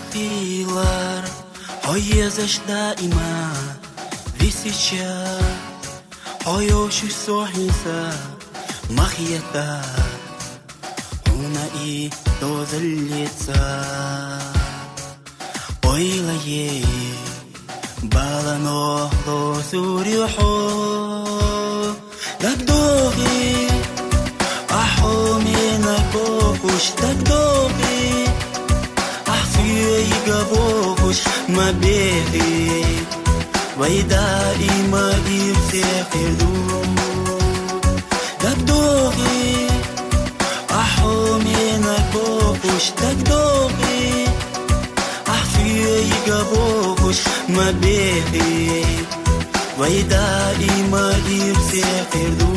Кыйлар Ойезаш даима Висича Ойоши сохиса Махията Уна и дозалица Ойлае Балано лосурюхо Дагдоги Ахо менак бокуш Дагдоги Ахсуйга бокуш Мабехи Вайдаима ибсехиду Дагдоги Ахо менак бокуш Дагдоги Ахсуйга бокуш Мабехи Вайдаима ибсехиду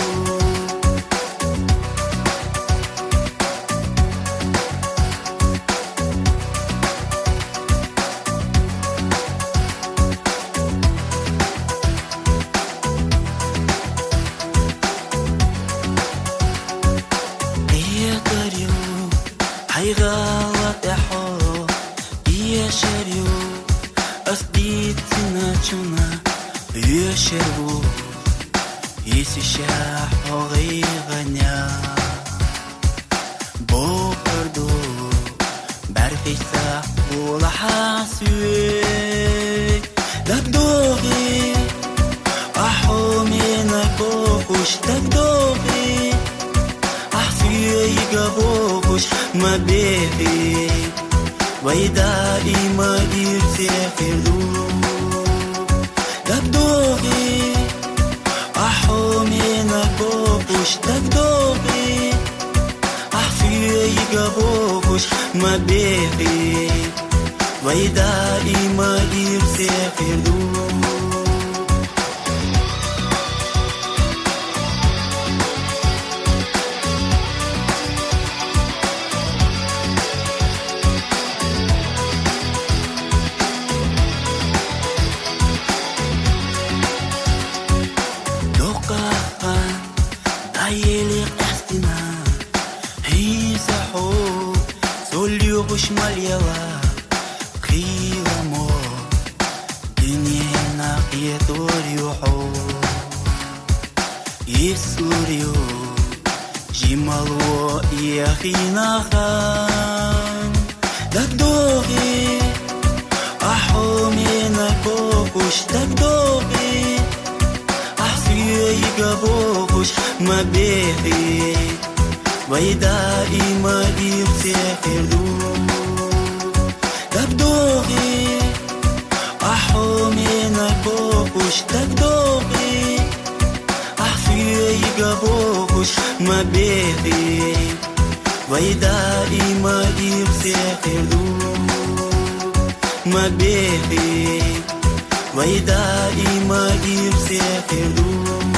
Хайгалат эхо Иешерю Асдитина чуна Иешеру Исиша Огиганя Бокарду Барфиса Улахасуй Дагдоги Ахо менак бокуш Дагдоги Ахсуйга бокуш Мабехи Вайдаима ибсехиду Дагдоги Ахо менак бокуш Дагдоги Ахсуйга бокуш Мабехи Вайдаима ибсехиду Аелик астина Хизахо Солюгуш мальяла Киламо Динена Киеторюхо Исурю Жималво Яхинахан Дагдоги Ахо менак бокуш Дагдоги Ахсуйга бокуш Мабехи Вайдаима ибсехиду Дагдоги Ахо менак бокуш Дагдоги Ахсуйга бокуш Мабехи Вайдаима ибсехиду Мабехи Вайдаима ибсехиду